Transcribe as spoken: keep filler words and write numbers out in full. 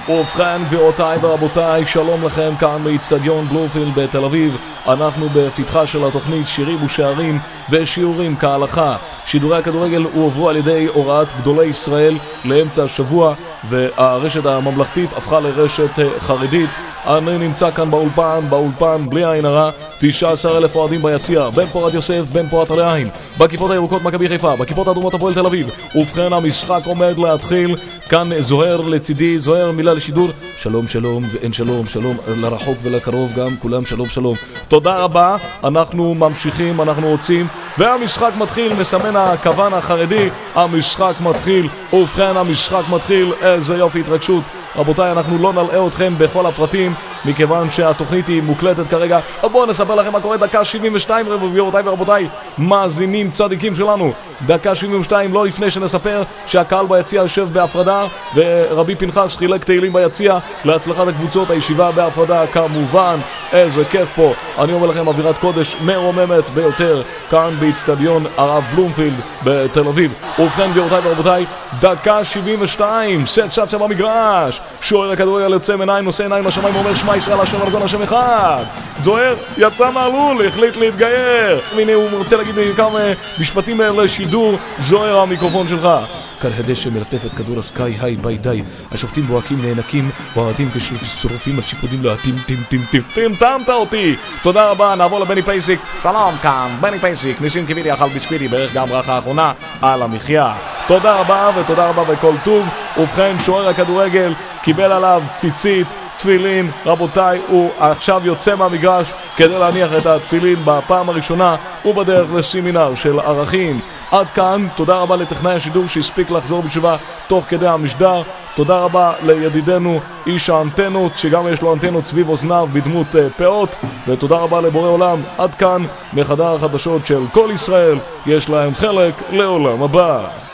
ובכן גבירותיי ורבותיי, שלום לכם כאן באצטדיון בלומפילד בתל אביב. אנחנו בפתחה של התוכנית שירים ושערים ושיעורים כהלכה. שידורי הכדורגל הועברו על ידי הוראת גדולי ישראל לאמצע השבוע, והרשת הממלכתית הפכה לרשת חרדית. אני נמצא כאן באולפן, באולפן בלי עין הרע, תשעה עשר אלף אוהדים ביציע, בן פורת יוסף, בן פורת עלי עין, בכיפות הירוקות מכבי חיפה, בכיפות האדומות הפועל תל אביב. ובכן המשחק עומד להתחיל, כאן זוהר לצידי, זוהר מילה לשידור. שלום שלום ואין שלום, שלום לרחוק ולקרוב גם, כולם שלום שלום. תודה רבה, אנחנו ממשיכים, אנחנו רוצים, והמשחק מתחיל, מסמן הכוון החרדי, המשחק מתחיל. ובכן המשחק מתחיל, איזה יופי התרגשות. רבותיי, אנחנו לא נלאה אתכם בכל הפרטים מכיוון שהתוכנית היא מוקלטת כרגע. בואו נספר לכם מה קורה. דקה שבעים ושתיים, גבירותיי ורבותיי, מאזינים צדיקים שלנו, דקה שבעים ושתיים, לא לפני שנספר שהקהל ביציע יושב בהפרדה ורבי פנחס חילק תהילים ביציע להצלחת הקבוצות. הישיבה בהפרדה כמובן, איזה כיף פה, אני אומר לכם, אווירת קודש מרוממת ביותר כאן באצטדיון הרב בלומפילד בתל אביב. ובכן גבירותיי ורבותיי, דקה שבעים ושתיים, סנסציה במגרש, שוער הכדורגל יוצא מעיניים, נושא עיניים לשמיים, אומר שמע ישראל השם אלוהינו השם אחד. זוהר יצא מהלול, החליט להתגייר. הנה הוא רוצה להגיד לי כמה משפטים לשידור. זוהר, המיקרופון שלך. כאן הדשא מלטף את כדור הסקאי, היי ביי די, השופטים בוהקים נאנקים, בועדים כשורפים על שיפודים להטים טים טים טים טים. טמת אותי, תודה רבה. נעבור לבני פייסיק. שלום, כאן בני פייסיק, ניסים קיבילי אכל ביסקוויטי בערך גם ברכה האחרונה על המחיה. תודה רבה ותודה רבה בכל טוב. ובכן שוער הכדורגל קיבל עליו ציצית, תפילין. רבותיי, הוא עכשיו יוצא מהמגרש כדי להניח את התפילין בפעם הראשונה, הוא בדרך לסימינר של ערכים. עד כאן, תודה רבה לטכנאי השידור שהספיק לחזור בתשובה תוך כדי המשדר. תודה רבה לידידנו איש האנטנות שגם יש לו אנטנות סביב אוזניו בדמות uh, פאות, ותודה רבה לבורא עולם. עד כאן מחדר החדשות של כל ישראל, יש להם חלק לעולם הבא.